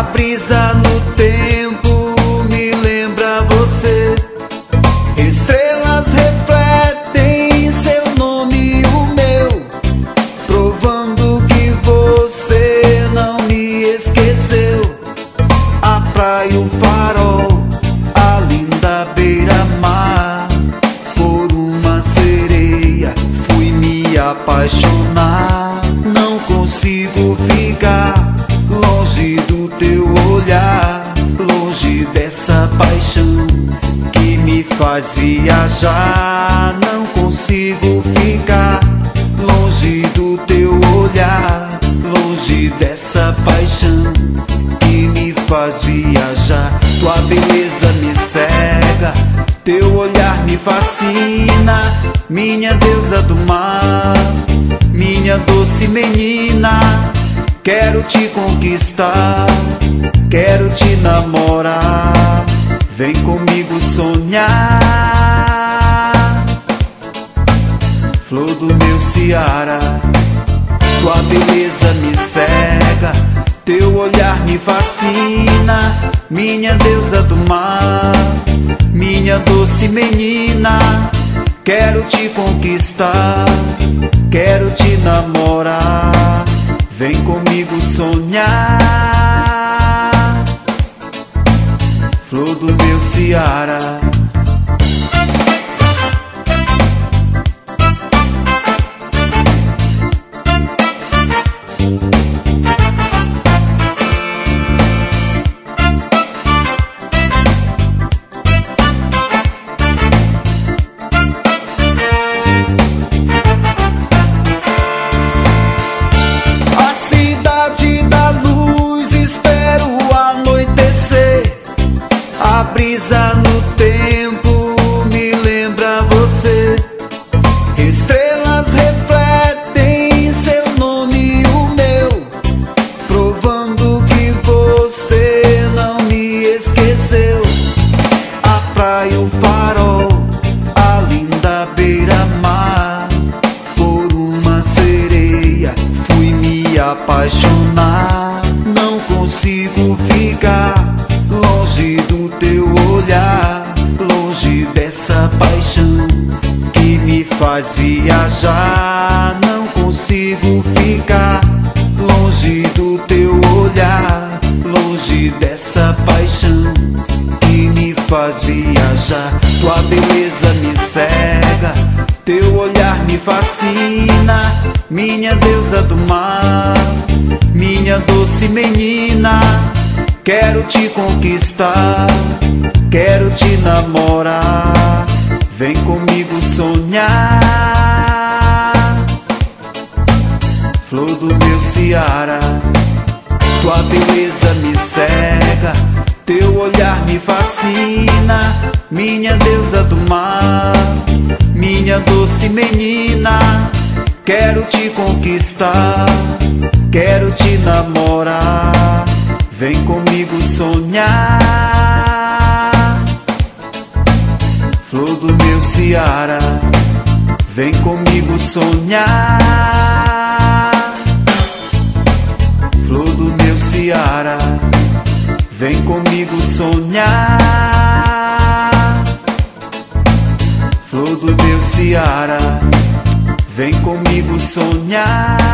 A brisa no tempo me lembra você. Estrelas refletem seu nome e o meu, provando que você não me esqueceu. A praia, o farol, a linda beira-mar. Por uma sereia fui me apaixonar. Não consigo ficar longe do teu olhar, longe dessa paixão que me faz viajar. Não consigo ficar longe do teu olhar, longe dessa paixão que me faz viajar. Tua beleza me cega, teu olhar me fascina. Minha deusa do mar, minha doce menina. Quero te conquistar, quero te namorar. Vem comigo sonhar, flor do meu Ceará. Tua beleza me cega, teu olhar me fascina. Minha deusa do mar, minha doce menina. Quero te conquistar, quero te namorar. Vem comigo sonhar, flor do meu Ceará. A brisa no tempo me lembra você. Estrelas refletem seu nome e o meu, provando que você não me esqueceu. A praia, o farol, a linda beira-mar. Por uma sereia fui me apaixonar. Não consigo ficar longe do teu olhar, longe dessa paixão que me faz viajar. Não consigo ficar longe do teu olhar, longe dessa paixão que me faz viajar. Tua beleza me cega, teu olhar me fascina. Minha deusa do mar, minha doce menina. Quero te conquistar, quero te namorar. Vem comigo sonhar, flor do meu Ceará. Tua beleza me cega, teu olhar me fascina. Minha deusa do mar, minha doce menina. Quero te conquistar, quero te namorar. Vem comigo sonhar, flor do meu Ceará. Vem comigo sonhar, flor do meu Ceará. Vem comigo sonhar, flor do meu Ceará. Vem comigo sonhar.